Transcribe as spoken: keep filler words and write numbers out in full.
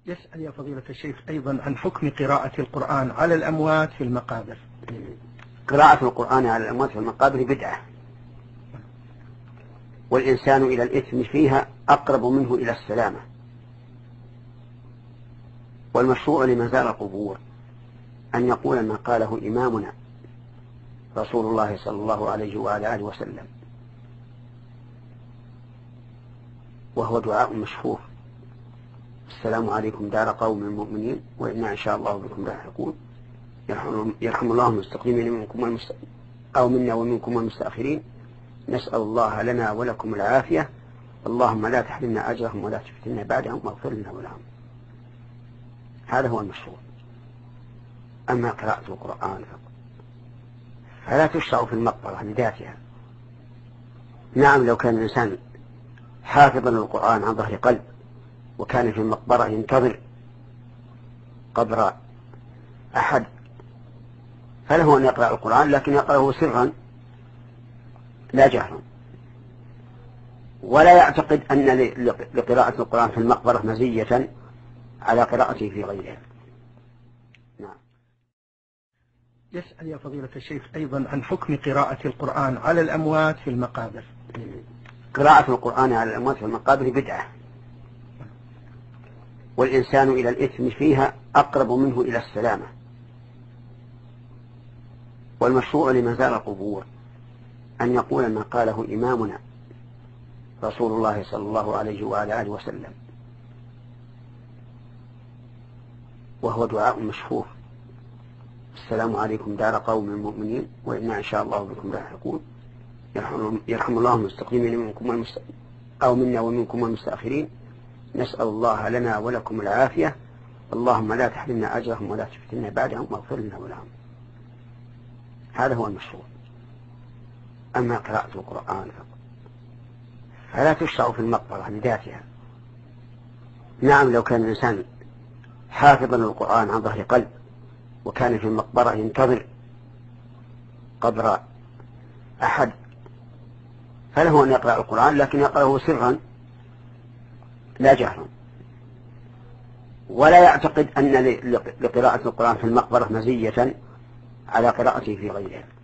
يسأل يا فضيلة الشيخ أيضا عن حكم قراءة القرآن على الأموات في المقابر. قراءة القرآن على الأموات في المقابر بدعة، والإنسان إلى الإثم فيها أقرب منه إلى السلامة. والمشروع لمن زار القبور أن يقول ما قاله إمامنا رسول الله صلى الله عليه وعلى آله وسلم، وهو دعاء مشهور: السلام عليكم دار قوم مؤمنين وإنا إن شاء الله بكم لاحقون، يرحم الله المستقيمين منكم والمست... أو منا ومنكم والمستأخرين، نسأل الله لنا ولكم العافية، اللهم لا تحرمنا أجرهم ولا تفتنا بعدهم واغفر لنا ولهم. هذا هو المشروع. أما قراءة القرآن فلا تشرع في المقبرة لذاتها. نعم، لو كان الإنسان حافظا للقرآن عن ظهر قلب وكان في المقبرة ينتظر قبر أحد فله أن يقرأ القرآن، لكن يقرأه سرا لا جهرا، ولا يعتقد أن لقراءة القرآن في المقبرة مزية على قراءته في غيرها. نعم. يسأل يا فضيلة الشيخ أيضا عن حكم قراءة القرآن على الأموات في المقابر. قراءة القرآن على الأموات في المقابر بدعة، والإنسان إلى الإثم فيها أقرب منه إلى السلامة. والمشروع لمن زار القبور أن يقول ما قاله إمامنا رسول الله صلى الله عليه وعلى آله وسلم، وهو دعاء مشهور: السلام عليكم دار قوم مؤمنين وإنا إن شاء الله بكم لاحقون، يرحم الله المستقيمين منكم والمست... أو منا ومنكم والمستأخرين، نسأل الله لنا ولكم العافية، اللهم لا تحرمنا أجرهم ولا تفتنا بعدهم واغفر لنا ولهم. هذا هو المشروع. أما قراءة القرآن فلا تشرع في المقبرة لذاتها. نعم، لو كان الإنسان حافظا للقرآن عن ظهر قلب وكان في المقبرة ينتظر قبر أحد فله أن يقرأ القرآن، لكن يقرأه سرا لا جهرا، ولا يعتقد أن لقراءة القرآن في المقبرة مزية على قراءته في غيرها.